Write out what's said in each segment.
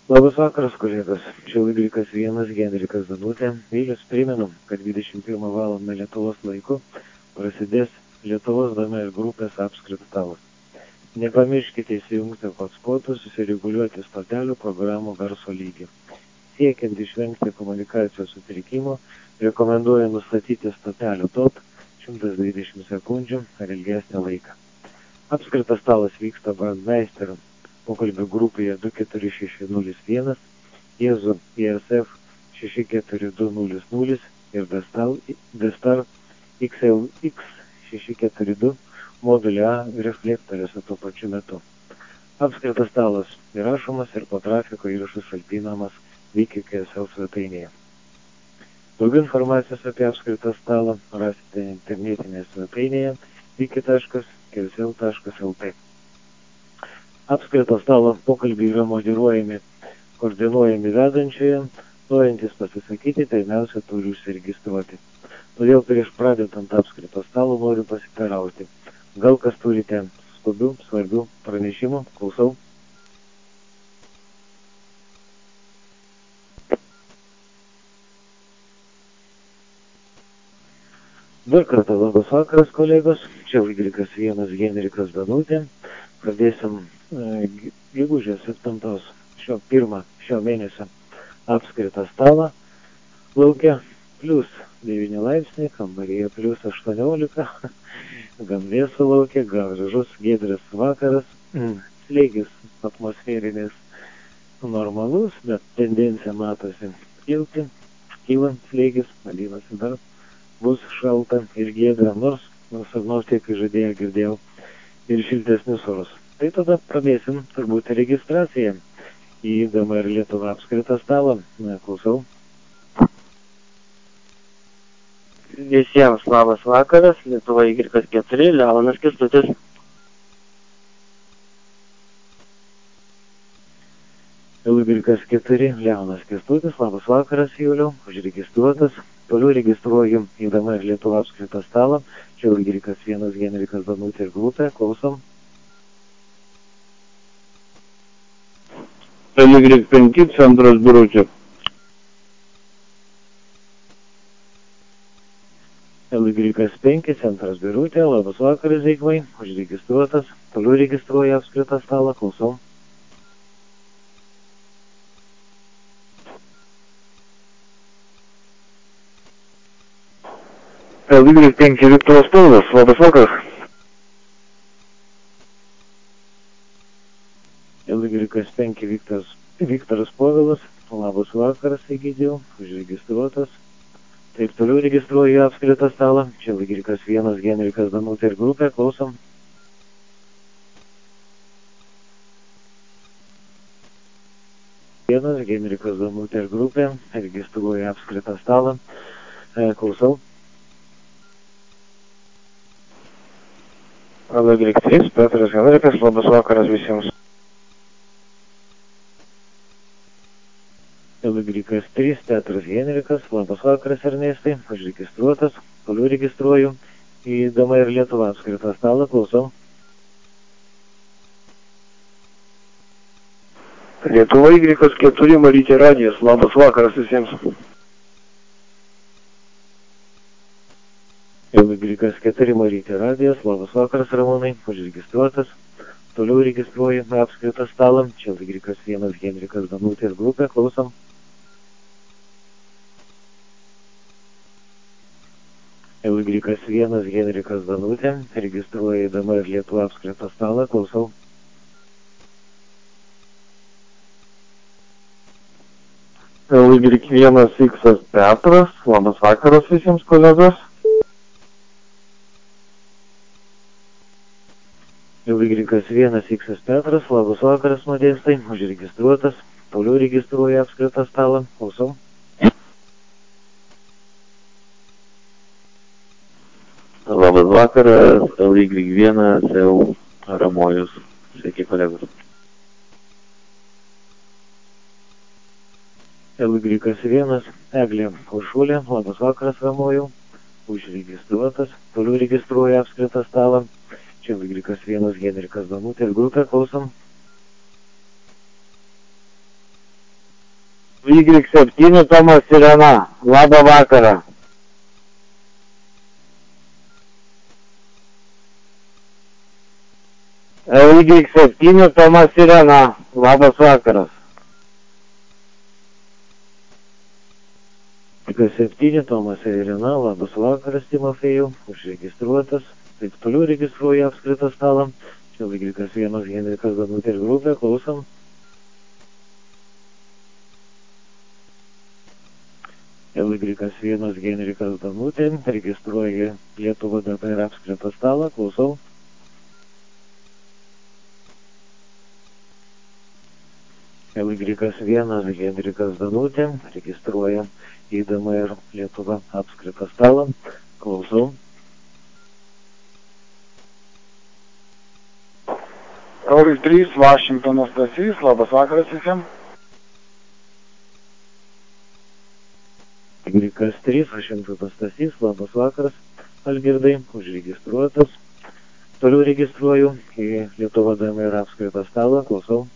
Labas vakaras, kolegos. Čia Lygrikas 1, Henrikas Danutė. Vėlius primenu, kad 21 val. Lietuvos laiku prasidės Lietuvos DMR grupės apskritalas. Nepamirškite įsijungti hotspotus, susireguliuoti stotelių programų garso lygį. Siekiant išvengti komunikacijos sutrikimo, rekomenduoju nustatyti stotelių top 120 sekundžių ar ilgesnį laiką. Apskritas stalas vyksta Brandmeisterio pokalbio grupėje 24601, Jezu ISF 64200 ir Destar XLX 642 modulio A reflektoriuose tuo pačiu metu. Apskritas stalas įrašomas ir po trafiko įrašus talpinamas Wiki.ksl svetainėje. Daugiau informacijos apie apskritą stalą rasite internetinėje svetainėje wiki.ksl.lt. Apskrito stalo pokalbiai yra moderuojami, koordinuojami vedančioje, norintys pasisakyti, pirmiausia turi užsiregistruoti. Todėl prieš pradedant apskrito stalo noriu pasiteirauti. Gal kas turite skubių, svarbių pranešimų? Klausau. Dar kartą labas vakaras, kolegos. Čia Lygrikas 1, Henrikas Danutė. Pradėsim gegužės 7 šio mėnesio apskritą stalą. Lauke +9 laipsniai, kambaryje +18. Gan vėsu lauke, gražus giedras vakaras. Slėgis atmosferinis normalus, bet tendencija matosi kilti. Kylant slėgis, vadinasi dar bus šalta ir giedra, nors tiek žadėjo girdėjau ir šiltesnius orus. Tai tada pradėsim turbūt registraciją į DMR Lietuva apskritą stalą. Klausau. Visiems labas vakaras, Lietuva Y4, Leonas Kęstutis. Y4, Leonas Kęstutis, labas vakaras, Juliau, užregistruotas. Toliau registruoju į DMR Lietuva apskritą stalą. Čia Lygrikas 1, Henrikas Danutė ir grupė. Klausom. Y5 centras Birutė. Y5 centras Birutė, labas vakaras, Zygmai, užregistruotas. Toliau registruoju apskritą stalą. Klausom. Y5 Viktoras Povilas, labas vakaras. Y5 Viktoras Povilas, labas vakaras, Egidijau, užregistruotas. Taip, toliau registruoju apskritą stalą. Čia Y1, Henrikas Danutė ir grupė. Klausom. Henrikas Danutė ir grupė. Registruoju apskritą stalą. Klausau. Y3, Petras Henrikas, labas vakaras visiems. Y3, Petras Henrikas, labas vakaras, Ernestai, užregistruotas. Toliau registruoju į DMR Lietuva apskritą stalą. Klausau. Lietuva Y4, Marytė Radijas, labas vakaras visiems. Y4, Marytė Radijas, labas vakaras, Ramūnai, užregistruotas. Toliau registruoju apskritą stalą. Čia Y1, Henrikas Danutė ir grupė. Klausom. Y1, Henrikas Danutė, registruoju į DMR Lietuva apskritą stalą. Klausau. Y1 X Petras, labas vakaras visiems kolegos. Y1 X Petras, labas vakaras, Modestai, užregistruotas. Toliau registruoju apskritą stalą. Klausau. Labas vakaras, Y1 SEU Ramojus. Sveiki, kolegos. Y1 Eglė Uršulė, labas vakaras, Ramojau. Užregistruotas. Toliau registruoju apskritą stalą. Čia Y1 Henrikas Danutė ir grupė. Klausom. Y7 Tomas Sirena. Labą vakarą. LY7 Tomas Sirena. Labas vakaras. Y7 Tomas Irena, labas vakaras Timofėjau, užregistruotas. Taip toliau registruoju apskritą stalą. Čia Y1 Henrikas Danutė ir grupė, klausom. Y1 Henrikas Danutė, registruoju Lietuva data ir apskritą stalą, klausau. Y1 Henrikas Danutė, registruoja įdama ir Lietuva apskritą stalą, klausau. LY3 Vašingtonas Stasys, labas vakaras visiems. Y3 Vašingtonas Stasys, labas vakaras, Algirdai, užregistruotas. Toliau registruoju į Lietuva dama ir apskritą stalą, klausau.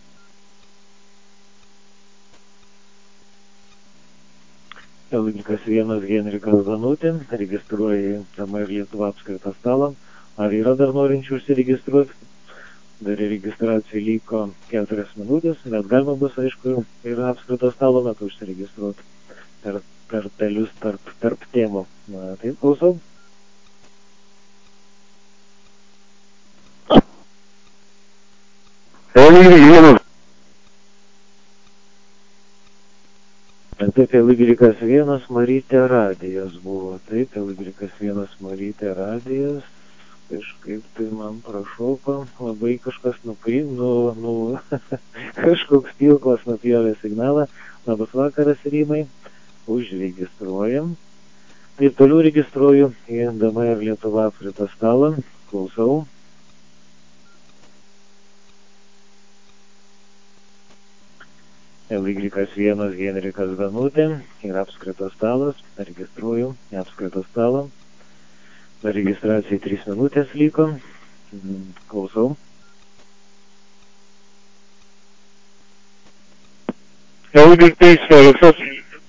Y1 Henrikas Danutė, registruoja dama ir Lietuva apskritą stalą. Ar yra dar norinčių užsiregistruoti? Dar registracijai liko 4 minutės, bet galima bus, aišku, ir apskrito stalo metu užsiregistruoti per pelius tarp temų. Na, taip, klausau. Taip, Y1 Marytė radijas buvo. Taip, Y1 Marytė radijas. Kažkaip tai man prašoko, labai kažkas kažkoks pilklas nupjovė signalą. Labas vakaras, Rymai, užregistruojam. Taip toliau registruoju į dama ir Lietuva apskritą stalą, klausau. Y1 Henrikas Danutė ir apskritas stalas, registruoju į apskritą stalą. Registracijai 3 minutės liko. Klausau. LY3 Feliksas.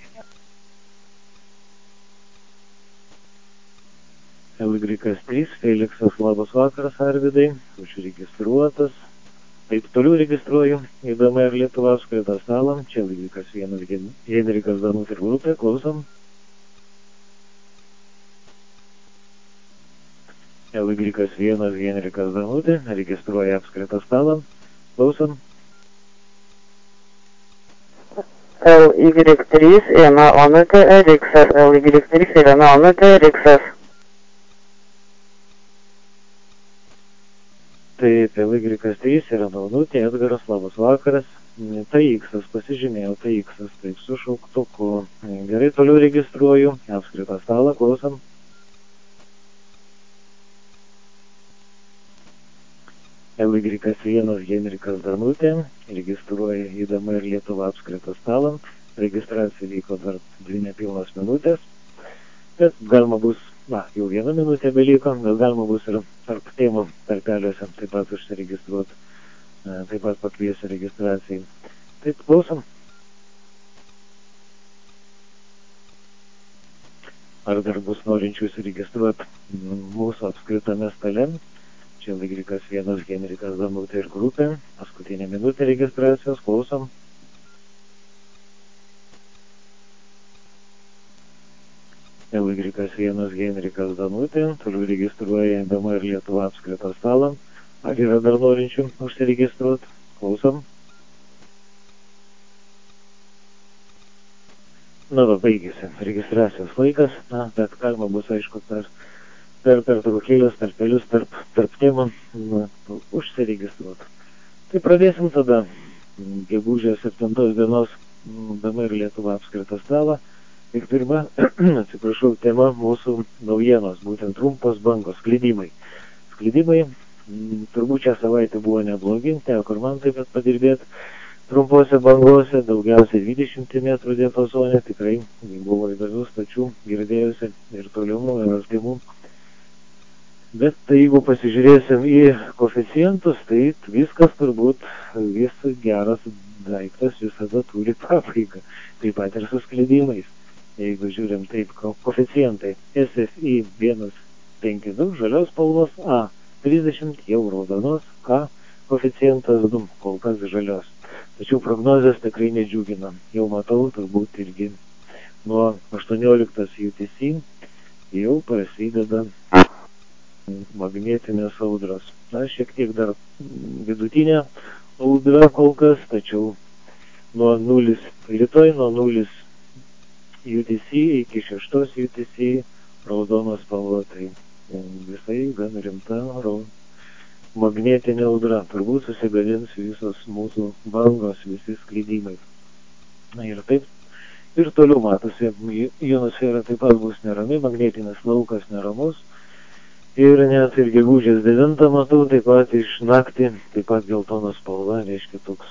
Y3 Feliksas, labas vakaras, Arvidai, užregistruotas. Taip toliau registruoju į dama ir Lietuva apskritą stalą. Čia Y1 Henrikas Danutė ir grupė, klausom. Y1 Henrikas Danutė, registruoja apskritą stalą, klausom. LY3 Ena Onutė Eriksas, LY3 Ena Onutė Eriksas. Taip, Y3 Ena Onutė, Edgaras, labas vakaras. TX, pasižymėjau, TX, taip, su šauktuku. Gerai, toliau registruoju apskritą stalą, klausom. Y1 Henrikas Danutė, registruoja į dama ir Lietuva apskritą stalą. Registracija vyko dar 2 nepilnos minutės. Bet galima bus, jau 1 minutė beliko, bet galima bus ir tarp temų tarpeliuose taip pat užsiregistruoti. Taip pat pakviesiu registracijai. Taip, klausom. Ar dar bus norinčių užsiregistruoti mūsų apskritame stale? Čia Y1 Henrikas Danutė ir grupė. Paskutinė minutė registracijos, klausom. Y1 Henrikas Danutė, toliau registruoja dama ir Lietuva apskritą stalą. Ar yra dar norinčių užsiregistruoti? Klausom. Na, baigėsi registracijos laikas, bet galima bus, aišku, per trukėlės, tarpelius, tarp temų užsiregistruoti. Tai pradėsim tada gegužės 7 dienos dama ir Lietuva apskritą stalą. Ir pirma, atsiprašau, tema mūsų naujienos, būtent trumpos bangos, sklidimai. Sklidimai turbūt šią savaitę buvo neblogi, teko ir man taip pat padirbėti trumpose bangose, daugiausiai 20 metrų diapazone, tikrai buvo įvairių stačių, girdėjusi ir tolimų, ir artimų Bet tai jeigu pasižiūrėsim į koeficientus, tai viskas turbūt, visas geras daiktas visada turi pabaigą, taip pat ir su sklidimais. Jeigu žiūrim taip, koeficientai SFI 1,52 žalios spalvos A 30, jau raudonos K koeficientas 2, kol kas žalios. Tačiau prognozės tikrai nedžiugina. Jau matau, turbūt irgi nuo 18 UTC jau prasideda magnetinės audros. Na, šiek tiek dar vidutinė audra kol kas, tačiau nuo 0 rytoj, nuo 0 UTC iki 6 UTC raudonos spalva, tai visai gan rimta magnetinė audra. Turbūt susigadins visos mūsų bangos, visi sklidimai. Na ir taip, ir toliau matosi, ionosfera taip pat bus nerami, magnetinis laukas neramus. Ir net ir gegužės 9 matau, taip pat iš naktį, taip pat geltonos spalva, reiškia toks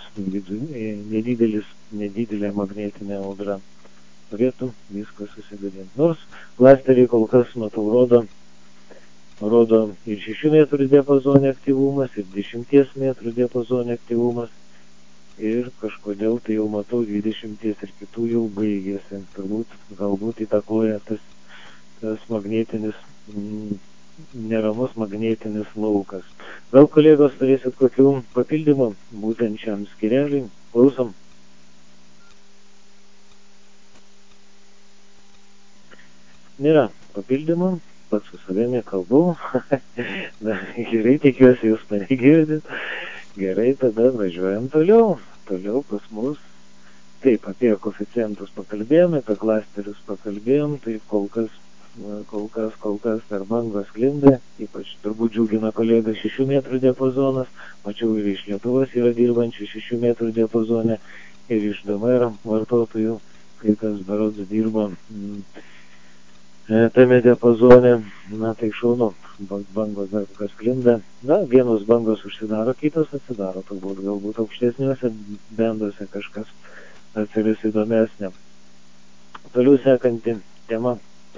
nedidelė magnetinė audra. Turėtų viskas susigadinti. Nors klasteriai kol kas, matau, rodo ir 6 metrų diapazone aktyvumas, ir 10 metrų diapazone aktyvumas. Ir kažkodėl tai jau matau 20 ir kitų jau baigėsi. Turbūt galbūt įtakoja tas magnetinis, neramus magnetinis laukas. Gal kolegos turėsit kokių papildymų būtent šiam skyreliui? Klausom. Nėra papildymų, pats su savimi kalbu. Na, gerai, tikiuosi jūs mane girdit. Gerai, tada važiuojam toliau. Toliau pas mus. Taip, apie koeficientus pakalbėjome, apie klasterius pakalbėjom, tai kol kas per bangos sklinda, ypač turbūt džiugina kolega 6 metrų diapazonas, mačiau ir iš Lietuvos yra dirbančių 6 metrų diapazone, ir iš DMR vartotojų, kai kas berods dirbo tame diapazone. Na tai šaunu, bangos dar kas sklinda. Na, vienos bangos užsidaro, kitos atsidaro, turbūt galbūt aukštesniuose benduose kažkas atsiris įdomesnė. Toliau sekanti tema.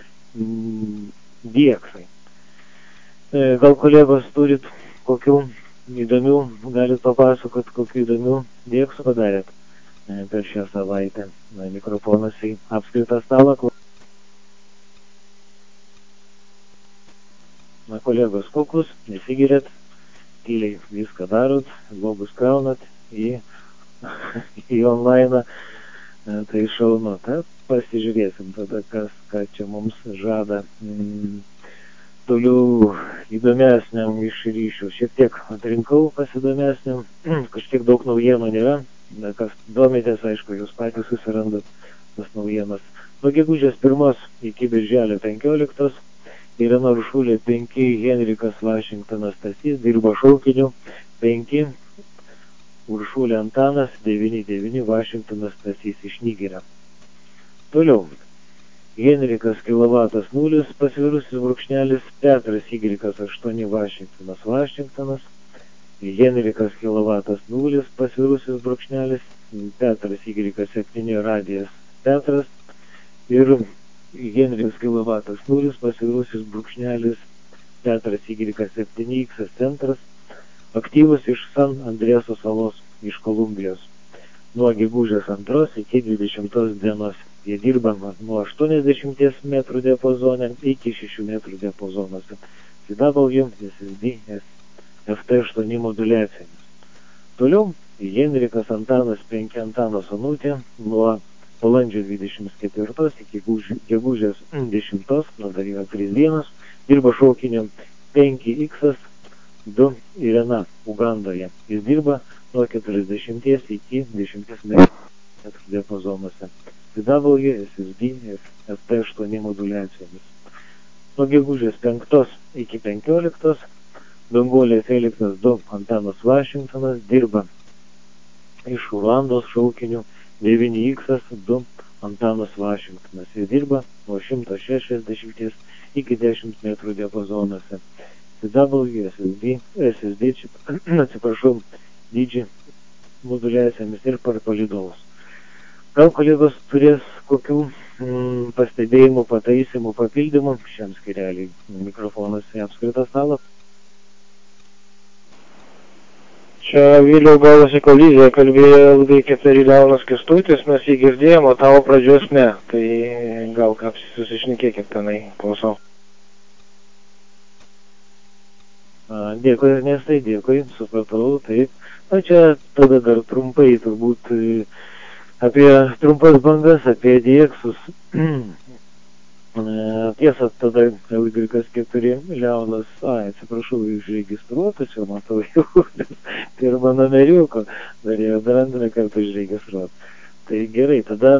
Dieksai. Gal kolegos turit kokių įdomių, galit papasakot, kokių įdomių dieksų padarėt per šią savaitę. Na, mikrofonas į apskritą stalą. Na, kolegos, kuklus, nesigirėt, tyliai viską darot, globus kraunat į online, tai šaunu. Tad pasižiūrėsim tada, ką čia mums žada. Toliau įdomesniam iš ryšių. Šiek tiek atrinkau pasidomesniam, kažkiek daug naujienų nėra. Kas domitės, aišku, jūs patys susirandat tas naujienas. Nuo gegužės 1 iki birželio 15 Irena Uršulė 5, Henrikas Vašingtonas Stasys dirbo šaukiniu 5, Uršulė Antanas 9 Vašingtonas Stasys iš Nigerio. Toliau. Henrikas kilovatas 0, pasvirusis brūkšnelis, Petras Y8 Vašingtonas, Henrikas kilovatas 0, pasvirusis brūkšnelis, Petras Y7 radijas Petras ir Henrikas kilovatas 0, pasvirusis brūkšnelis, Petras Y7 X centras, aktyvus iš San Andreso salos iš Kolumbijos. Nuo gegužės 2 iki 20 dienos. Jie dirba nuo 80 metrų diapazone iki 6 metrų diapazonuose. CW, SSD, FT8 moduliacijomis. Toliau Henrikas Antanas 5 Antanas Onutė nuo balandžio 24 iki gegužės 10, dar yra 3 dienos, dirba šaukiniu 5X2 Irena Ugandoje. Jis dirba nuo 40 iki 10 metrų diapazonuose. CW, SSD, FT8 moduliacijomis. Nuo gegužės 5 iki 15 Danguolė Feliksas 2 Antanas Vašingtonas dirba iš Ruandos šaukiniu 9X2 Antanas Vašingtonas. Jis dirba nuo 160 iki 10 metrų diapazonuose. CW, SSD, dydžiai moduliacijomis ir per palydovus. Gal kolegos turės kokių pastebėjimų, pataisymų, papildymų šiam skireliui. Mikrofonas į apskritą stalą. Čia Viliau gavosi kolizija, kalbėjo ilgai keturi Leonas Kęstutis, mes jį girdėjom, o tavo pradžios ne. Tai gal ką susišnekėkit tenai, klausau. Dėkui, Ernestai, dėkui, supratau, taip. Na čia tada dar trumpai turbūt apie trumpas bangas, apie dieksus. Tiesa, tada Elgrikas 4 Leonas, atsiprašau, užregistruotas, jau matau jau pirmą numeriuką, darėjo dar antrą kartą užregistruoti. Tai gerai, tada,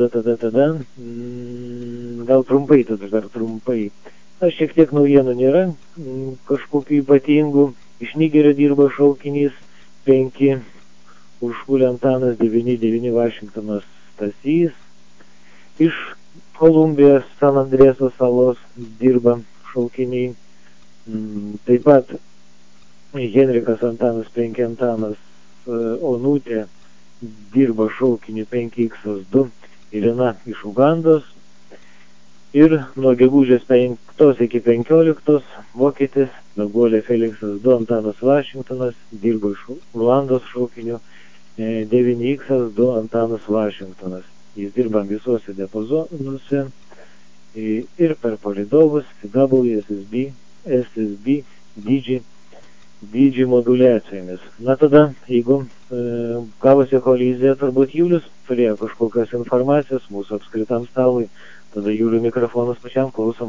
gal trumpai, dar trumpai. Šiek tiek naujienų nėra, kažkokių ypatingų. Iš Nigerio dirba šaukinys 5, užpulė Antanas 9 Vašingtonas Stasys. Iš Kolumbijos San Andrėso salos dirba šaukiniai. Taip pat Henrikas Antanas 5 Antanas Onutė dirba šaukinį 5X2 Irina iš Ugandos. Ir nuo gegužės 5 iki 15 vokietis Meguolė Feliksas 2 Antanas Vašingtonas dirbo iš Ruandos šaukiniu 9X2 Antanas Vašingtonas. Jis dirba visuose diapazonuose ir per palydovus CW, SSB, dydžių moduliacijomis. Na tada, jeigu gavosi kolizija, turbūt Julius turėjo kažkokios informacijos mūsų apskritam stalui. Tada Julių mikrofonas pačiam, klausom.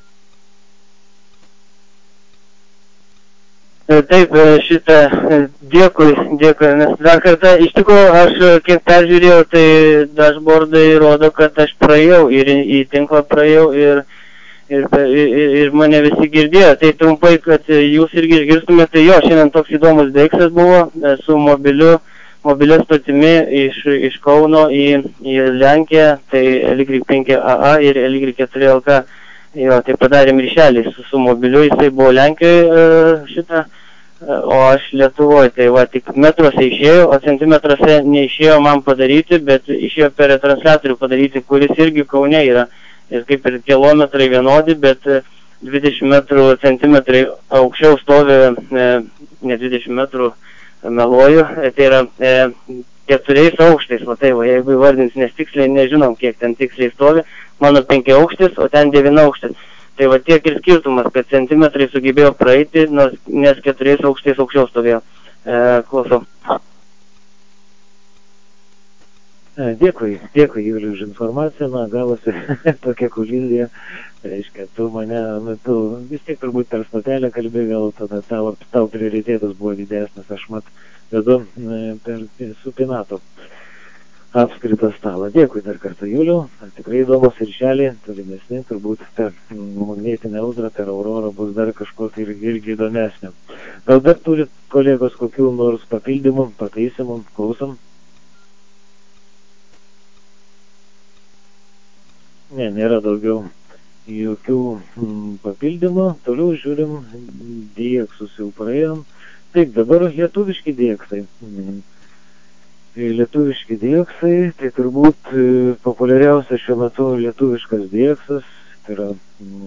Taip, šitą dėkui, nes dar kartą, iš tikrųjų, aš kiek peržiūrėjau, tai dashboardai rodo, kad aš praėjau ir į tinklą praėjau ir mane visi girdėjo. Tai trumpai, kad jūs irgi išgirstumėte, tai jo, šiandien toks įdomus deiksas buvo su mobilia stotimi iš Kauno į Lenkiją, tai LY5AA ir LY4LK. Jo, tai padarėm ryšelį su mobiliu, jisai buvo Lenkijoje šitą, o aš Lietuvoje. Tai va, tik metruose išėjo, o centimetruose neišėjo man padaryti, bet išėjo per retransliatorių padaryti, kuris irgi Kaune yra. Ir kaip ir kilometrai vienodi, bet 20 metrų centimetrai aukščiau stovi, ne 20 metrų meluoju, tai yra 4 aukštais, va tai va, jeigu įvardins, nes tiksliai nežinom, kiek ten tiksliai stovi, mano 5 aukštis, o ten 9 aukštis. Tai va tiek ir skirtumas, kad centimetrai sugebėjo praeiti, nes 4 aukštais aukščiau stovėjo. Klausau. Dėkui Juliui už informaciją, gavosi tokia kolizija, reiškia, tu mane, tu vis tiek turbūt per stotelę kalbėjai, gal tada tau prioritėtas buvo didesnis, aš vedu su Pinato apskritą stalą. Dėkui dar kartą Juliu, tikrai įdomus ryšeliai, tolimesni, turbūt per magnetinę audrą, per Aurorą bus dar kažko tai irgi įdomesnio. Gal dar turit kolegos kokių nors papildymų, pataisimų, klausom? Ne, nėra daugiau jokių papildymų. Toliau žiūrim, dieksus jau praėjom. Taip, dabar lietuviški dieksai. Lietuviški dieksai, tai turbūt populiariausias šiuo metu lietuviškas dieksas, tai yra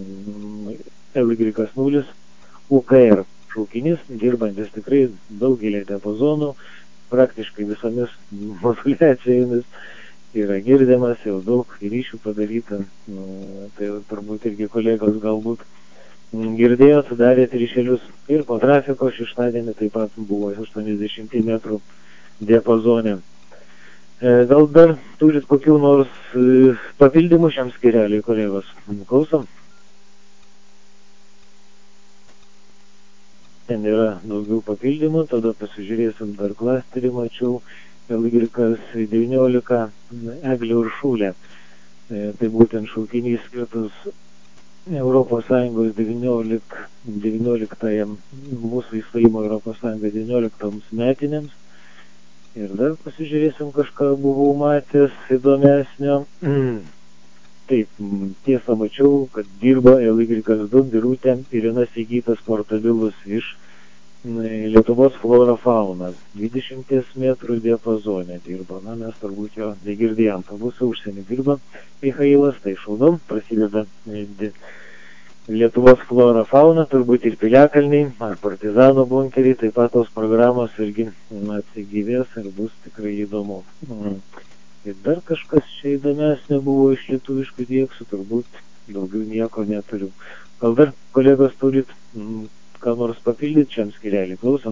LY0 UKR šaukinys, dirbantis tikrai daugelį diapazonų, praktiškai visomis moduliacijomis. Yra girdimas, jau daug ryšių padaryta, tai turbūt irgi kolegos galbūt girdėjo, sudarėt ryšelius ir po trafiko šeštadienį taip pat buvo 80 metrų diapazone. Gal dar turit kokių nors papildymų šiam skireliui, kolegos? Klausom? Ten yra daugiau papildymų, tada pasižiūrėsim dar klasterį, mačiau. LY19 Eglė Uršulė. Tai būtent šaukinys skirtas Europos Sąjungos 19 mūsų įstojimo Europos Sąjungos 19 metinėms. Ir dar pasižiūrėsim, kažką buvau matęs įdomesnio. Taip, tiesą mačiau, kad dirba LY2 Birutė Irina Sigytas portabilus iš Lietuvos flora fauna 20 metrų diapazone dirba. Na, mes turbūt jo negirdėjom. Turbūt užsienį dirba Michailas, tai šaunu. Prasideda Lietuvos flora fauna, turbūt ir Piliakalniai, ar Partizano bunkeriai, taip pat tos programos irgi atsigyvės ir bus tikrai įdomu. Ir dar kažkas čia įdomesnė buvo iš lietuviškų dieksų, turbūt daugiau nieko neturiu. Gal dar kolegos turit ką nors papildyti šiam skyrelį, klausom?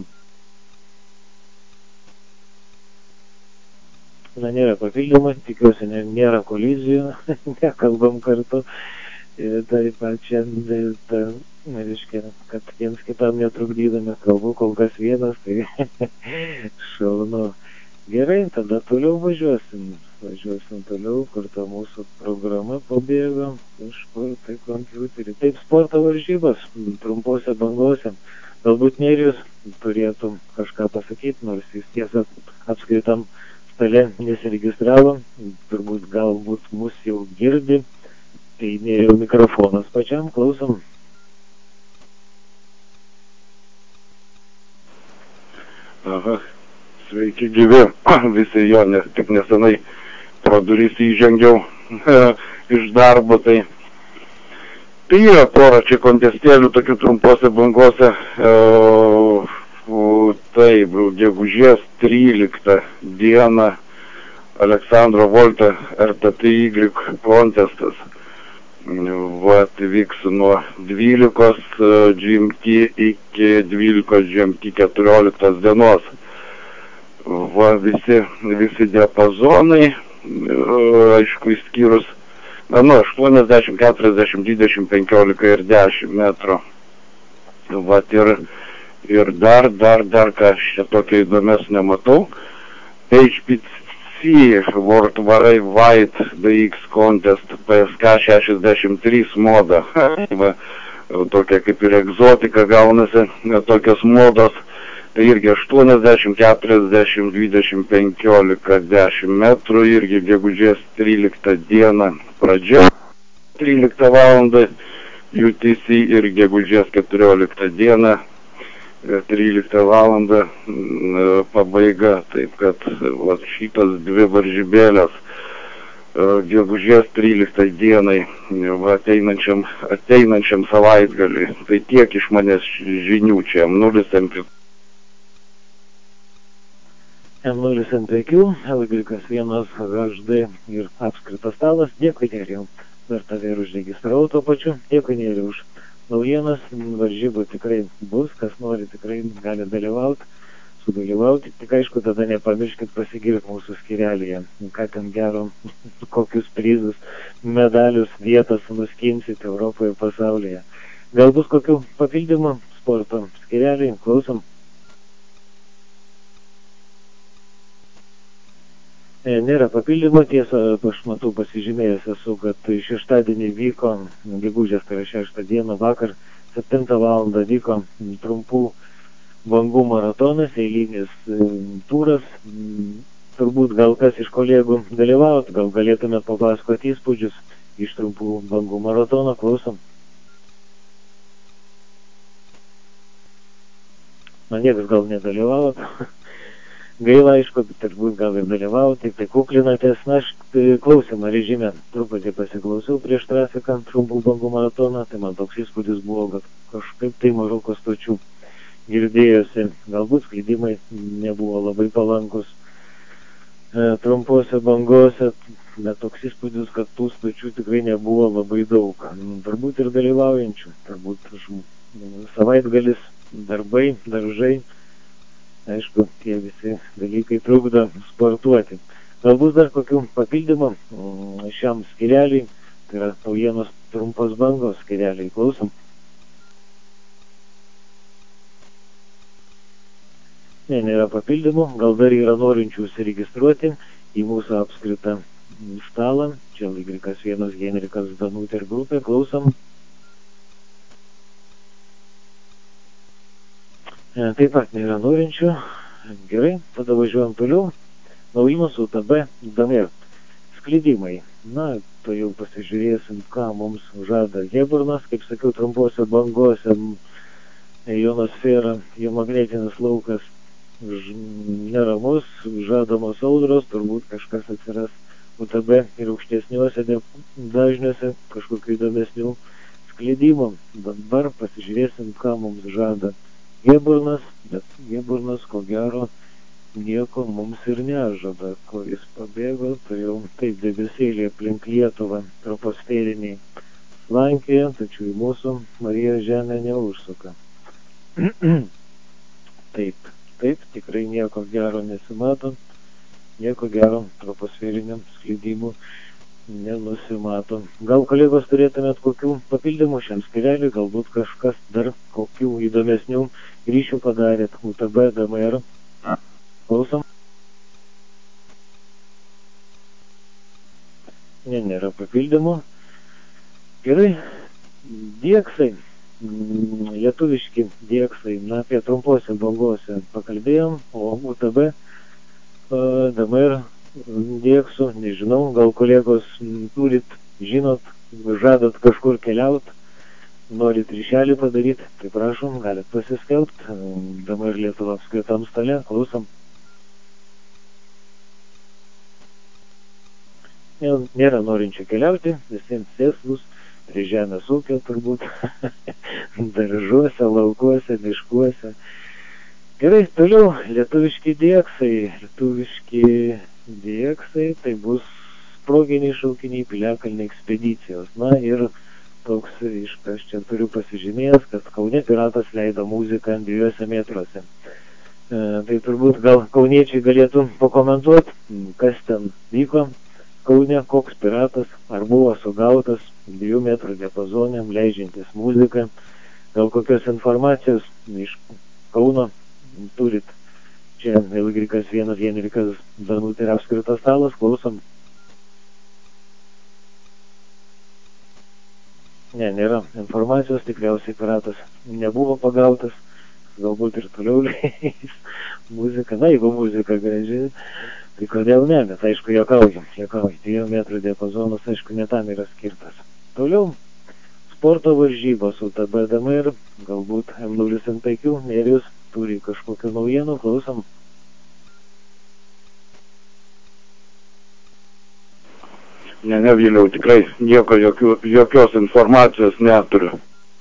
Na, nėra papildymų, tikiuosi, nėra kolizijų, nekalbam kartu. Taip pat šiandien, reiškia, kad viens kitam netrukdydami kalbu, kol kas vienas, tai šaunu. Gerai, tada toliau važiuosim toliau, kur ta mūsų programa pabėgo, kažkur tai kompiuterį. Taip, sporto varžybos, trumpose bangose. Galbūt Nerijus turėtų kažką pasakyti, nors jis tiesa apskritam stale nesiregistravo, turbūt galbūt mus jau girdi. Tai Nerijau mikrofonas pačiam, klausom. Aha, sveiki gyvi, visi jo, nes tik nesenai pro duris įžengiau iš darbo, tai yra pora čia kontestėlių tokių trumpose bangose, taip, gegužės 13 dieną Aleksandro Volta RTTY kontestas. Vat vyks nuo 12 GMT iki 12 GMT 14 dienos. Va, visi diapazonai, aišku, išskyrus, nuo 80, 40, 20, 15 ir 10 metrų. Vat ir dar, ką aš čia tokio įdomesnio matau, HPC World Wide DX Contest PSK 63 moda. Va, tokia kaip ir egzotika gaunasi, tokios modos. Tai irgi 80, 40, 20, 15, 10 metrų, irgi gegužės 13 dieną pradžia, 13 valandą UTC ir gegužės 14 dieną 13 valandą pabaiga, taip kad vat, šitas dvi varžybėlės gegužės 13 dienai ateinančiam savaitgaliui. Tai tiek iš manęs žinių čia M0 M0 L-1 HD ir apskritas stalas. Dėkui, Nerijau, dar tave ir užregistravau tuo pačiu. Dėkui, Nerijau, už naujienas, varžybų tikrai bus, kas nori tikrai gali sudalyvauti, tik aišku, tada nepamirškit pasigirti mūsų skyrelėje, ką ten gero, kokius prizus, medalius, vietas nuskinsit Europoje, pasaulyje. Gal bus kokių papildymų sporto skyrelėje, klausom. Nėra papildymo, tiesa, aš matau pasižymėjęs esu, kad šeštadienį vyko, gegužės, tai yra 6 dieną vakar, 7 valandą vyko trumpų bangų maratonas, eilinis turas. Turbūt gal kas iš kolegų dalyvaut, gal galėtumėt papasakoti įspūdžius iš trumpų bangų maratono, klausom. Na, niekas gal nedalyvaut. Gaila, aišku, turbūt gal ir dalyvauti, tai kuklinatės. Na, aš klausimą režime truputį pasiklausiau prieš trafiką trumpų bangų maratoną, tai man toks įspūdis buvo, kad kažkaip tai mažoko stočių girdėjosi, galbūt sklydimai nebuvo labai palankus trumpose bangose, bet toks įspūdis, kad tų stočių tikrai nebuvo labai daug. Turbūt ir dalyvaujančių, turbūt savaitgalis, darbai, daržai. Aišku, tie visi dalykai trukdo sportuoti. Galbūt dar kokių papildymų šiam skyreliui, tai yra naujienos trumpos bangos skyreliai, klausom. Ne, nėra papildymų, gal dar yra norinčių užsiregistruoti į mūsų apskritą stalą. Čia L1 Henrikas Danutė ir grupė, klausom. Taip pat nėra norinčių. Gerai, tada važiuojam toliau. Naujienos UTB Damer. Sklydimai. Na, to jau pasižiūrėsim, ką mums žada Heburnas. Kaip sakiau, trumpose bangose ionosfera, jo magnetinis laukas neramus, žadamos audros, turbūt kažkas atsiras UTB ir aukštesniuose dažniuose, kažkokių įdomesnių sklidimų. Dabar pasižiūrėsim, ką mums žada Geburnas, bet Geburnas, ko gero, nieko mums ir nežada, ko jis pabėgo, tai jau taip debesėlė aplink Lietuvą troposferiniai slankėje, tačiau į mūsų Marijos žemę neužsuka. Taip, tikrai nieko gero nesimato, nieko gero troposferiniam sklidimų nenusimato. Gal kolegos turėtumėt kokių papildymų šiam skyreliui, galbūt kažkas dar kokių įdomesnių ryšių padarėt UTB, DMR. Klausom. Nėra papildymų. Gerai, dieksai. Lietuviški dieksai, apie trumposios bangose pakalbėjom, o UTB, DMR dieksų, nežinau, gal kolegos turit, žinot, žadat kažkur keliaut, norit ryšelį padaryti, tai prašom, galit pasiskelbt, DMR Lietuva apskritam stale, klausom. Nėra norinčių keliauti, visiems sėslus, prie žemės ūkio turbūt, daržuose, laukuose, miškuose. Gerai, toliau, lietuviški dieksai, tai bus sproginiai šaukiniai piliakalniai ekspedicijos. Na ir toks, aš čia turiu pasižymėjęs, kad Kaune piratas leido muziką 2 metruose. Tai turbūt gal kauniečiai galėtų pakomentuoti, kas ten vyko Kaune, koks piratas, ar buvo sugautas 2 metrų diapazonėm leidžiantis muziką, gal kokios informacijos iš Kauno turit. Čia L1, Henrikas, Danutė ir apskritas stalas, klausom. Nėra informacijos, tikriausiai piratas nebuvo pagautas, galbūt ir toliau leis muziką, na jeigu muzika graži, tai kodėl ne, bet aišku, juokauju, 2 metrų diapazonas, aišku, ne tam yra skirtas. Toliau, sporto varžybos UTB, DMR, galbūt M005, Nerijus turi kažkokių naujienų, klausom. Ne, Viliau, tikrai nieko, jokios informacijos neturiu.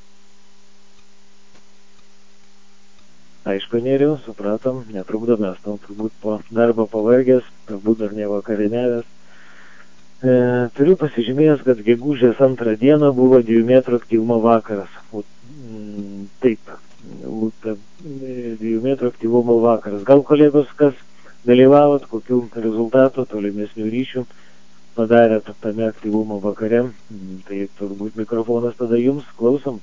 Aišku, Nerijus, supratom, netrukdo, mes tam turbūt po darbo pavargęs, turbūt dar nevakarinėvęs. Turiu pasižymėjęs, kad gegužės 2 dieną buvo 2 metrų aktyvumo vakaras. Taip, 2 metrų aktyvumo vakaras. Gal kolegos, kas dalyvavot, kokių rezultatų, tolimesnių ryšių padarėt tame aktyvumo vakare, tai turbūt mikrofonas tada jums, klausom.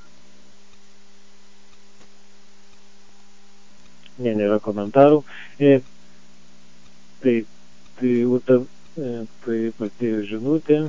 Nėra komentarų. Tai pati žinutė.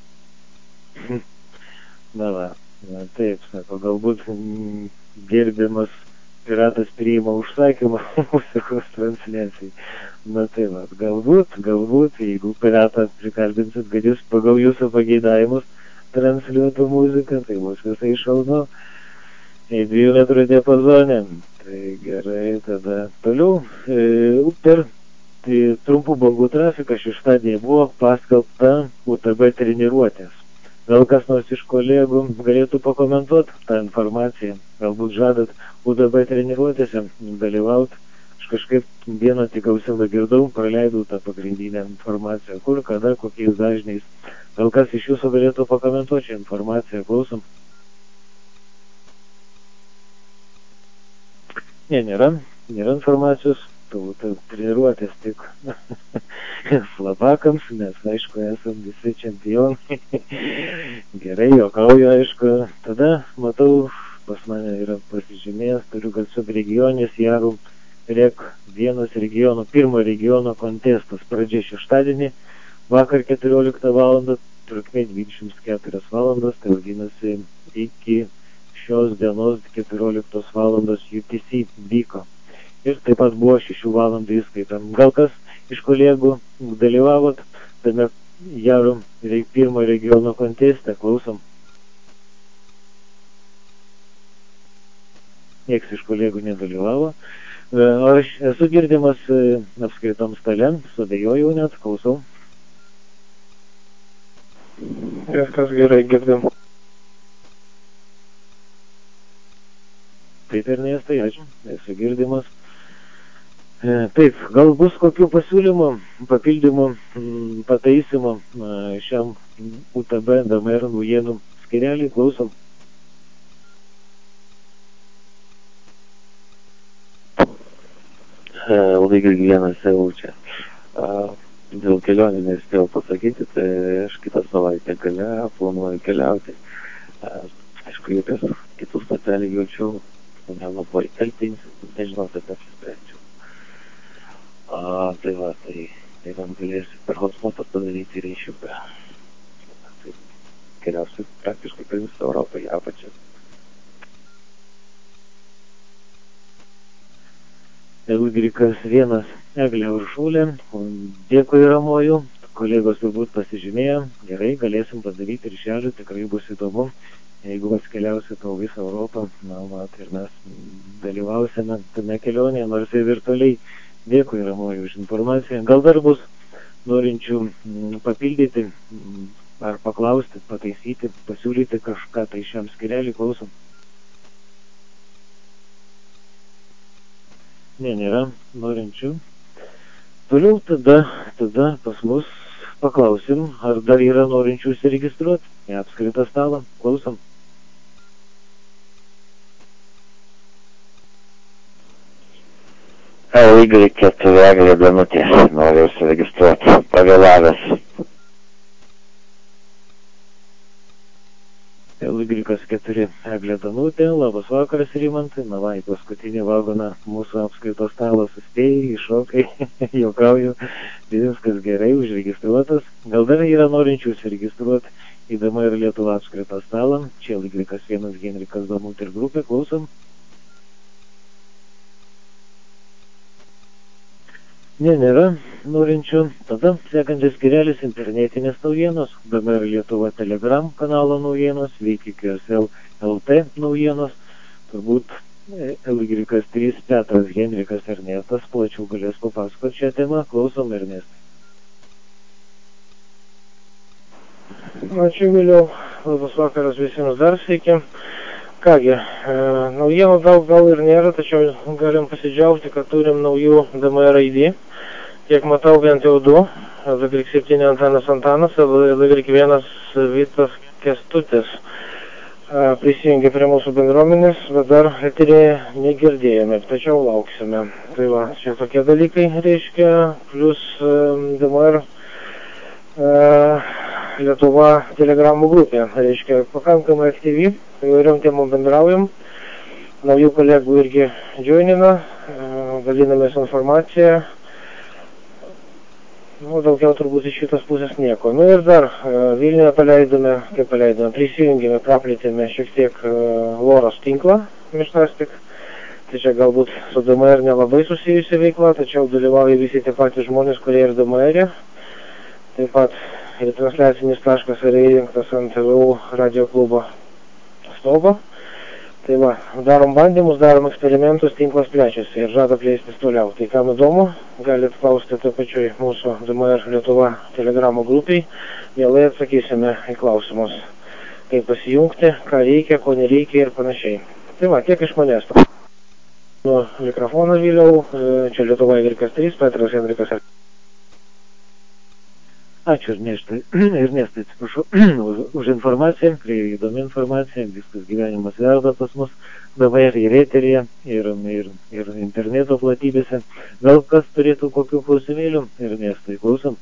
Taip, sako, galbūt gerbiamas piratas priima užsakymą muzikos transliacijai. Na tai va, galbūt, jeigu piratą prikalbinsit, kad jis pagal jūsų pageidavimus transliuotų muziką, tai bus visai šaunu. 2 metrų diapazone. Tai gerai, tada toliau. Per trumpų bangų trafiką šeštadienį buvo paskelbta UTB treniruotės. Gal kas nors iš kolegų galėtų pakomentuoti tą informaciją? Galbūt žadat UTB treniruotėse dalyvauti? Aš kažkaip vieną tik ausilą girdau, praleidau tą pagrindinę informaciją. Kur, kada, kokiais dažniais. Gal kas iš jūsų galėtų pakomentuoti šią informaciją? Klausom. Nėra informacijos, treniruotės tik slabakams, nes, aišku, esam visi čempionai. Gerai, juokauju, aišku. Tada, matau, pas mane yra pasižymėjęs, turiu kad subregionės Jarų Rek 1 regiono, 1 regiono kontestas. Pradžia šeštadienį, vakar 14 val. Trukmė 24 valandas, tai vadinasi iki šios dienos 14 valandos UTC vyko. Ir taip pat buvo 6 valandų įskaitam. Gal kas iš kolegų dalyvavot tame Jarų 1 regiono konteste, klausom. nieks iš kolegų nedalyvavo. Aš esu girdimas apskritam stale, suabejoju net, klausau. Viskas gerai, girdim. Taip, Ernestai, ačiū, esu girdimas. Taip, gal bus kokių pasiūlymų, papildymų, pataisymų šiam UTB DMR naujienų skirelį, klausom. Lygiai vienas jau čia. Dėl kelionį nespėjau pasakyti, tai aš kitą savaitę gale planuoju keliauti. Aišku, jokios kitų stotelį jaučiau, nelabai talpinsiu, nežinau, kad apsisprendžiau. Tai va, tai man galėsiu per hotspotą padaryti reišiuką. Tai keliausiu praktiškai per visą Europą į apačią. Elgrikas 1, Eglė Uršulė, dėkui Ramojų, kolegos turbūt pasižymėjo, gerai, galėsim padaryti ryšelį, tikrai bus įdomu, jeigu atkeliausi tau visą Europą, ir mes dalyvausime tame kelionėje, nors ir virtualiai. Dėkui Ramojų už informaciją, gal dar bus norinčių papildyti ar paklausti, pataisyti, pasiūlyti kažką tai šiam skirelį, klausom. Ne, nėra norinčių. Toliau tada pas mus paklausim, ar dar yra norinčių užsiregistruoti į apskritą stalą. Klausom. LY4 Eglė Danutė, noriu užsiregistruoti, pavėlavęs. LY4 Eglė Danutė, labas vakaras Rimantai, na į paskutinį vagoną mūsų apskaitos stalo suspėjai, iššokai, juokauju, viskas gerai, užregistruotas. Gal dar yra norinčių užsiregistruoti į DMR Lietuva apskaitos stalą, čia LY1 Henrikas Danutė ir grupė, klausom. Ne, nėra norinčių. Tada sekantis skirelis internetinės naujienos, DMR Lietuva Telegram kanalo naujienos, Veikikės LT naujienos, turbūt LY3 Petras Henrikas Ernestas plačiau galės papasakoti šią temą, klausom Ernestai. Ačiū vėliau, labas vakaras visiems dar sveiki. Kągi, naujienų daug gal ir nėra, tačiau galim pasidžiaugti, kad turim naujų DMR ID. Kiek matau, bent jau 2, LY7 Antanas, LY1 Vytas Kęstutis prisijungė prie mūsų bendruomenės, bet dar eterėje negirdėjome, tačiau lauksime. Tai va, čia tokie dalykai reiškia, plus DMR Lietuva telegramų grupė, reiškia, pakankamai aktyvi, įvairiom temom bendraujam, naujų kolegų irgi joinina, dalinamės informaciją. Daugiau turbūt iš šitos pusės nieko. Ir dar Vilniuje paleidome, prisijungėme, praplėtėme šiek tiek Loros tinklą, Mištastik. Tai čia galbūt su DMR nelabai susijusi veikla, tačiau dalyvauja visi tie patys žmonės, kurie ir DMR. Taip pat ir transliacinis taškas yra įrengtas ant TVU radio klubo stogo. Tai va, darom bandymus, darom eksperimentus, tinklas plečiasi ir žada plėstis toliau. Tai kam įdomu, galit klausti to pačioj mūsų DMR Lietuva telegramų grupiai. Mielai atsakysime į klausimus, kaip pasijungti, ką reikia, ko nereikia ir panašiai. Tai va, tiek iš manęs. Nuo mikrofono vėliau, čia Lietuva Y3, Petras Henrikas. Ačiū Ernestai, atsiprašau, už informaciją, tikrai įdomi informacija, viskas gyvenimas verda pas mus, dabar ir eteryje, ir interneto platybėse. Gal kas turėtų kokių klausimėlių, Ernestai, klausom?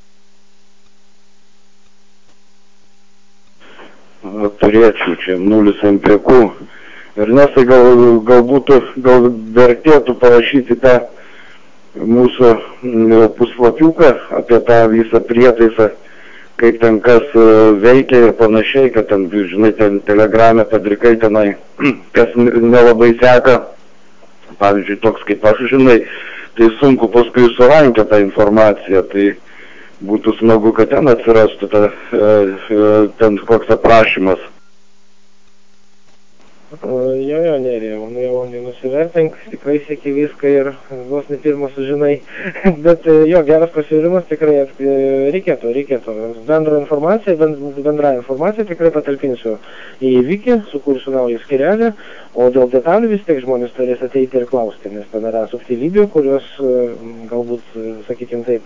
Turėčiau čia 0 MPQ. Ernestai, gal vertėtų parašyti tą mūsų puslapiuką apie tą visą prietaisą, kaip ten kas veikia ir panašiai, kad ten, žinai, ten telegrame padrikai tenai, kas nelabai seka, pavyzdžiui, toks kaip aš, žinai, tai sunku paskui surankė tą informaciją, tai būtų smagu, kad ten atsirastų ten koks aprašymas. Jo, nerijau, jau nenusivertink, tikrai sėki viską ir vos ne pirmą sužinai. Bet jo, geras pasiūlymas, tikrai reikėtų. Bendrą informaciją tikrai patalpinsiu į įvykį, sukursiu naują skyrelį, o dėl detalių vis tiek žmonės turės ateiti ir klausti, nes ten yra subtilybių, kurios galbūt, sakykim taip,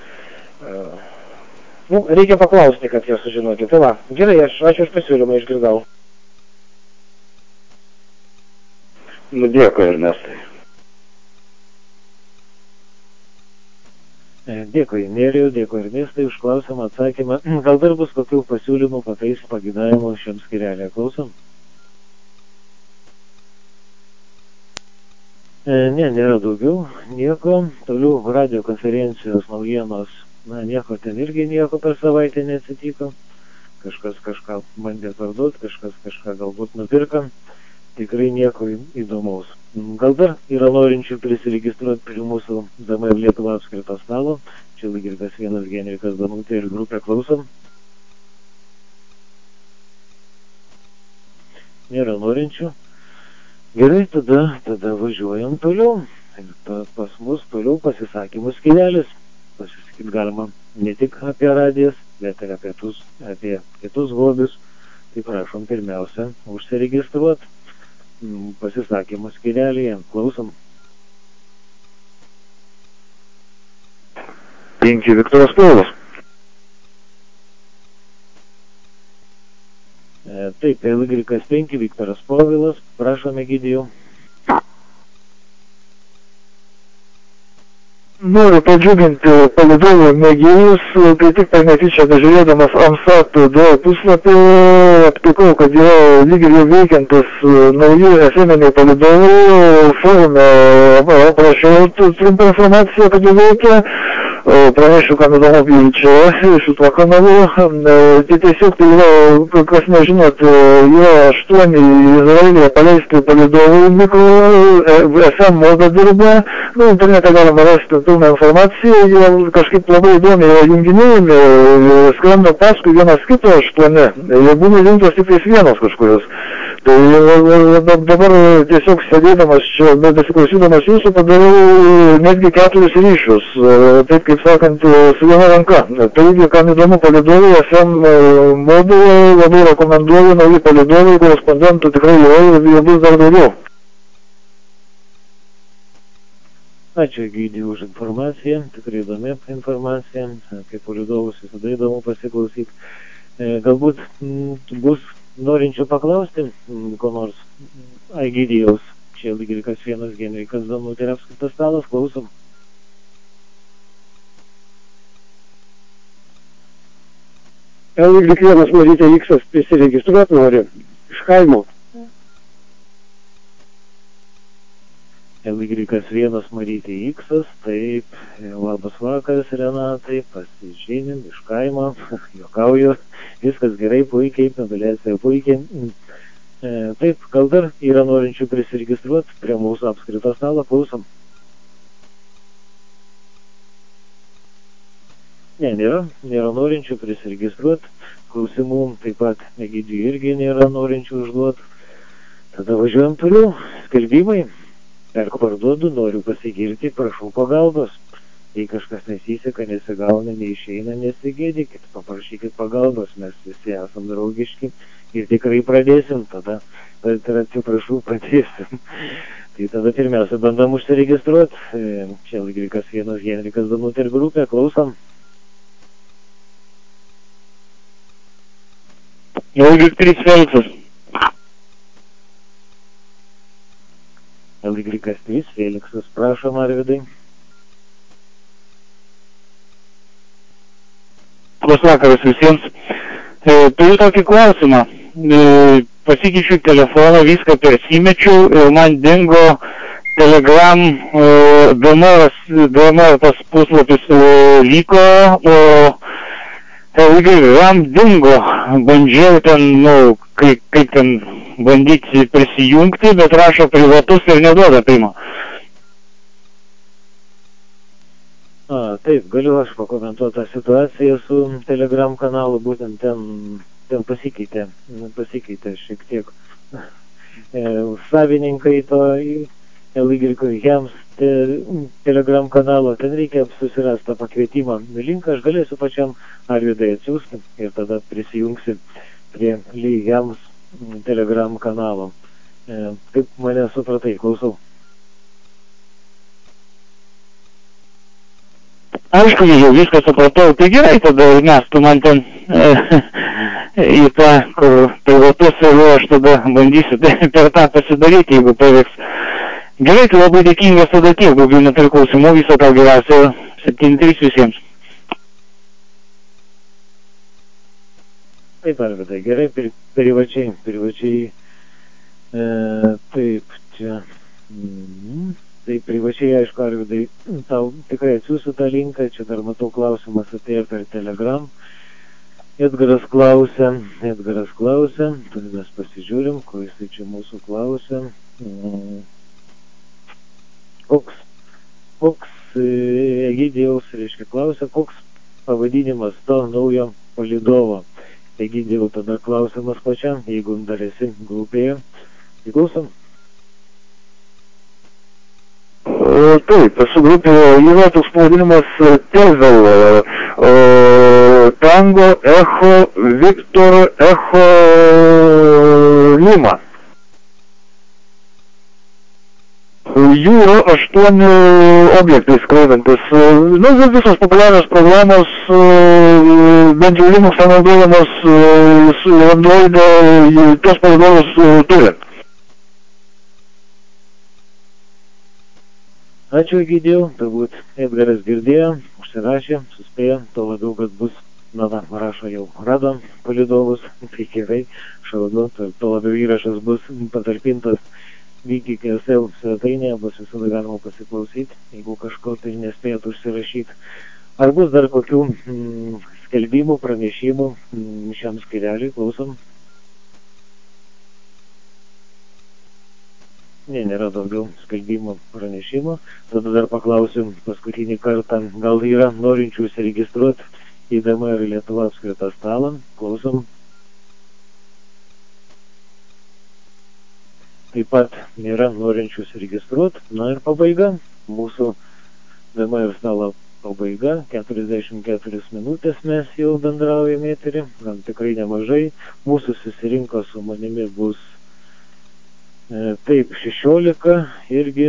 reikia paklausti, kad jie sužinoti. Tai va, gerai, ačiū už pasiūlymą, išgirdau. Dėkui, Ernestai. Dėkui, Nerijau, dėkui, Ernestai, už klausimą, atsakymą. Gal dar bus kokių pasiūlymų, pataisų, pagidavimų šiam skyrelė? Klausom? Ne, nėra daugiau. Nieko. Toliau radio konferencijos naujienos. Nieko ten irgi nieko per savaitę neatsitiko. Kažkas kažką bandė parduoti, kažkas kažką galbūt nupirka. Tikrai nieko įdomaus. Gal dar yra norinčių prisiregistruoti prie mūsų DMR Lietuva apskrito stalo. Čia Lygirkas 1, Genrikas Danutė ir grupė klausom. Nėra norinčių. Gerai, tada važiuojam toliau. Ir pas mus toliau pasisakymų skyrelis. Pasisakyti galima ne tik apie radijas, bet ir apie kitus hobius. Tai prašom pirmiausia užsiregistruoti. Pasisakymų skyrelėje. Klausom. 5 Viktoras Povilas. Taip, Lygrikas 5 Viktoras Povilas. Prašome, Egidijau. Noriu padžiuginti palydovų mėgėjus, kai tik per netyčia dažiūrėdamas AMSAT 2 puslapį aptikau, kad yra lyg ir jau veikiantis nauji FM-iniai palydovai. Forume aprašiau trumpą informaciją, kad jie veikia. Pranešiu, kam įdomu čia šituo kanalu. Tai tiesiog tai yra, kas nežinot, yra 8 Izraelyje paleisti palydovai mikro FM modą dirba. Internete galima rasti pilną informaciją, jie kažkaip labai įdomiai yra junginėjami, skrenda paskui vienas kito 8, jie būna jungtos tik vienas kažkurios. Tai dabar tiesiog sėdėdamas čia, besiklausydamas jūsų, padariau netgi 4 ryšius, taip kaip sakant, su viena ranka. Taigi, kam įdomu palydovai, FM modulo, labai rekomenduoju, nauji palydovai, korespondentų tikrai yra ir jie bus dar daugiau. Ačiū, Egidijau, už informaciją, tikrai įdomi informacija, apie palydovus visada įdomu pasiklausyti. Galbūt bus norinčių paklausti, ko nors Egidijaus, čia Lygrikas 1, Genrikas Danutė ir apskritas stalas, klausom. Lygrikas 1 Marytė Iksas prisiregistruoti nori iš kaimo. Lygrikas 1 Marytė Iksas, taip, labas vakaras Renatai, pasižinim iš kaimo, juokauju, viskas gerai, puikiai, mobiliacija puikiai. Taip, gal dar yra norinčių prisiregistruoti prie mūsų apskrito stalo, klausom. Ne, nėra norinčių prisiregistruoti, klausimų taip pat Egidijui irgi nėra norinčių užduoti. Tada važiuojam toliau, skelbimai. Perku parduodu, noriu pasigirti, prašau pagalbos. Jei kažkas nesiseka, nesigauna, neišeina, nesigėdykit, paprašykit pagalbos, mes visi esam draugiški ir tikrai pradėsim, tada atsiprašau, padėsim. Tai tada pirmiausia bandom užsiregistruoti. Čia Lygrikas 1, Genrikas Danutė ir grupė, klausom. Lygrikas 3 Feliksas. Lygrikas 3 Feliksas, prašom, Arvidai. Labas vakaras visiems. Turiu tokį klausimą. Pasikeičiu telefoną, viską persimečiau ir man dingo Telegram DMR tas puslapis liko, o Telegram dingo. Bandžiau ten, kaip ten bandyti prisijungti, bet rašo privatus ir neduoda primo. Taip, galiu aš pakomentuoti tą situaciją su Telegram kanalu, būtent ten pasikeitė šiek tiek savininkai to LYGEMS Telegram kanalo, ten reikia susirasti tą pakvietimą linką, aš galėsiu pačiam Arvydai atsiųsti ir tada prisijungsi prie LYGEMS Telegram kanalo. Kaip mane supratai, klausau. Aišku, jau viską supratau, tai gerai, tada mes, tu man ten į tą, kur privatus ir aš tada bandysiu per tą pasidaryti, jeigu pavyks. Gerai, tai labai dėkingas tada tiek, daugiau neturiu klausimų, viso tau geriausio, 7-3 visiems. Taip, Arvydai, gerai, privačiai, taip, čia, tai privačiai, aišku, Arvydai, tau tikrai atsiųsiu tą linką, čia dar matau klausimas atėjo per Telegram. Edgaras klausia, tai mes pasižiūrim, ko jisai čia mūsų klausia. Koks Egidijaus, reiškia, klausia, koks pavadinimas to naujo palydovo. Egidijau, tada klausimas pačiam, jeigu dar esi grupėje. Įklausom. Taip, esu grupėje, yra toks pavadinimas Tevel, Tango, Echo, Viktor, Echo, Lima. Jų yra 8 objektai skraidantis. Visos populiarios programos, bent jau Linux naudojamos Android, tos palydovus turi. Ačiū, Egidijau, turbūt Edgaras girdėjo, užsirašė, suspėjo, to labiau, kad bus, rašo jau, radom palydovus, tai gerai, šaunu, to labiau įrašas bus patalpintas Wiki.sl svetainėje, bus visada galima pasiklausyti, jeigu kažko tai nespėjot užsirašyti. Ar bus dar kokių skelbimų, pranešimų šiam skyreliui, klausom? Ne, nėra daugiau skelbimų pranešimų. Tada dar paklausiu paskutinį kartą, gal yra norinčių įsiregistruoti į DMR Lietuva apskritą stalą. Klausom. Taip pat nėra norinčių įsiregistruoti. Na ir pabaiga. Mūsų DMR stalo pabaiga. 44 minutės mes jau bendraujame eterį. Gal tikrai nemažai. Mūsų susirinko su manimi bus taip, 16 irgi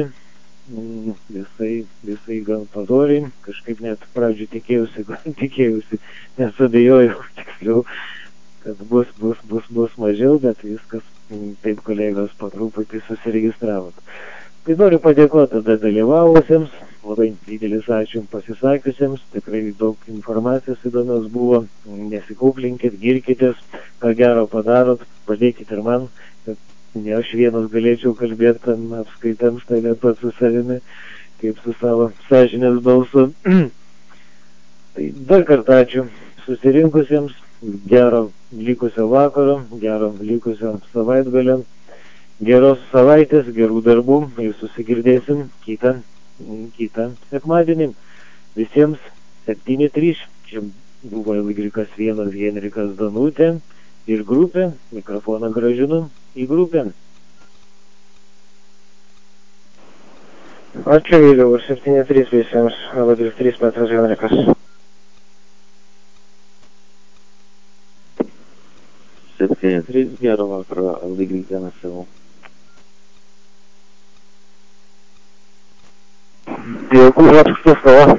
visai gan padoriai, kažkaip net pradžių tikėjausi, nesabėjojau tiksliau, kad bus mažiau, bet viskas taip kolegos po truputį susiregistravot. Tai noriu padėkoti tada dalyvavusiems, labai didelis ačiū pasisakiusiems, tikrai daug informacijos įdomios buvo, nesikauplinkit, girkitės, ką gero padarot, padėkit ir man, kad ne aš vienas galėčiau kalbėti apskaitams, tai net pats su savimi, kaip su savo sąžinės balsu. Tai dar kartą ačiū susirinkusiems, gero likusio vakaro, gero likusio savaitgalio, geros savaitės, gerų darbų ir susigirdėsim kitą sekmadienį. Visiems 7-3, čia buvo LYGEMS Henrikas Danutė ir grupė, mikrofoną grąžinu į grupę. Ačiū Viliau, ir 7-3 visiems, LYGEMS Petras Henrikas. 7-3, gero vakaro, LYGEMS savo. Dėkui, apskritas savo.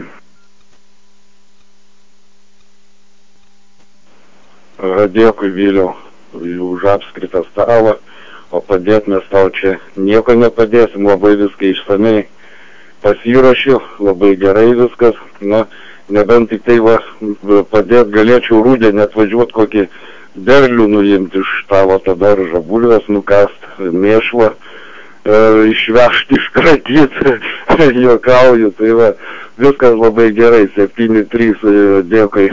Dėkui, Viliau, už apskritą stalą, o padėt mes tau čia nieko nepadėsim, labai viską išsamei pasiruošiu, labai gerai viskas, nebent tik tai padėt galėčiau rudenį atvažiuoti kokį derlių nuimti iš tavo tada žabulvės, nukast mėšlą, išvežti, iškratyti, juokauju, tai viskas labai gerai, 7-3, dėkui.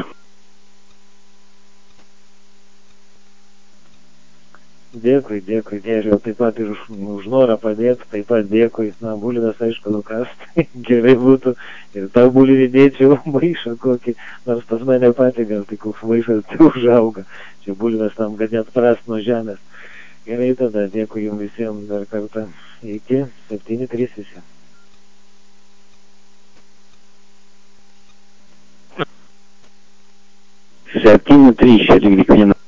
Dėkui, Dėriau, taip pat ir už norą padėti, taip pat dėkui, bulvės, aišku, nukast, gerai būtų, ir tą bulvį dėčiau maišą kokį, nors pas mane patį gal tai koks maišas tai užauga, čia bulvės tam, kad net prast nuo žemės. Gerai, tada dėkui jums visiems dar kartą. Iki 7-3 visi. 7-3 čia tik vieną.